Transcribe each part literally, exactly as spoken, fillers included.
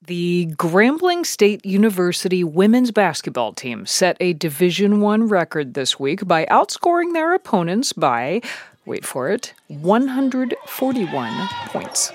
The Grambling State University women's basketball team set a Division One record this week by outscoring their opponents by, wait for it, one hundred forty-one points.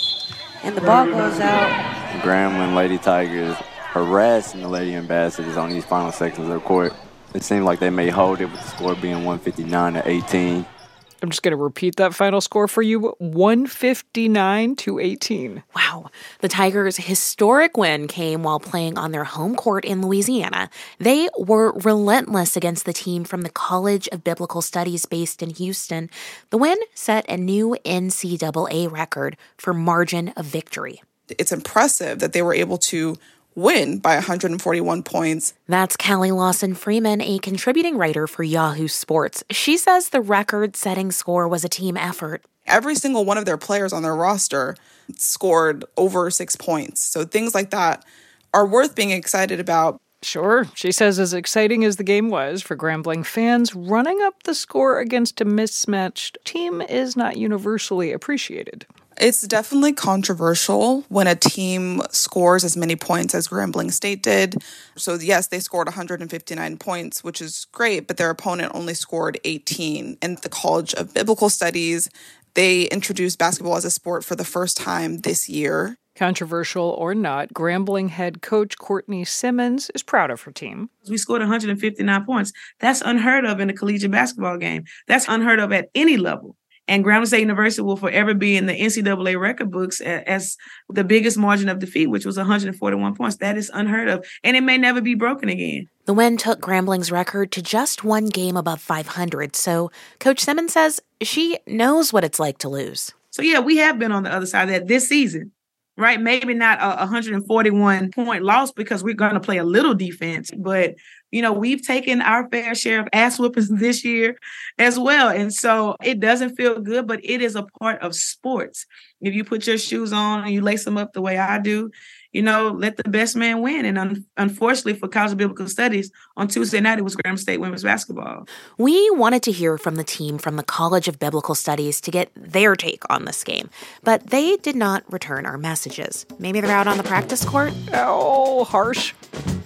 And the ball goes out. Grambling Lady Tigers harassing the Lady Ambassadors on these final sections of the court. It seemed like they may hold it with the score being one fifty-nine to eighteen. I'm just going to repeat that final score for you, one fifty-nine to eighteen. Wow. The Tigers' historic win came while playing on their home court in Louisiana. They were relentless against the team from the College of Biblical Studies based in Houston. The win set a new N C double A record for margin of victory. It's impressive that they were able to win by one hundred forty-one points. That's Callie Lawson-Freeman, a contributing writer for Yahoo Sports. She says the record-setting score was a team effort. Every single one of their players on their roster scored over six points. So things like that are worth being excited about. Sure. She says as exciting as the game was for Grambling fans, running up the score against a mismatched team is not universally appreciated. It's definitely controversial when a team scores as many points as Grambling State did. So yes, they scored one hundred fifty-nine points, which is great, but their opponent only scored eighteen. And the College of Biblical Studies, they introduced basketball as a sport for the first time this year. Controversial or not, Grambling head coach Courtney Simmons is proud of her team. We scored one hundred fifty-nine points. That's unheard of in a collegiate basketball game. That's unheard of at any level. And Grambling State University will forever be in the N C double A record books as the biggest margin of defeat, which was one hundred forty-one points. That is unheard of, and it may never be broken again. The win took Grambling's record to just one game above five hundred, so Coach Simmons says she knows what it's like to lose. So, yeah, we have been on the other side of that this season, right? Maybe not a one hundred forty-one point loss because we're going to play a little defense, but you know, we've taken our fair share of ass whoopings this year as well. And so it doesn't feel good, but it is a part of sports. If you put your shoes on and you lace them up the way I do, you know, let the best man win. And un- unfortunately for College of Biblical Studies, on Tuesday night, it was Grambling State women's basketball. We wanted to hear from the team from the College of Biblical Studies to get their take on this game, but they did not return our messages. Maybe they're out on the practice court? Oh, harsh.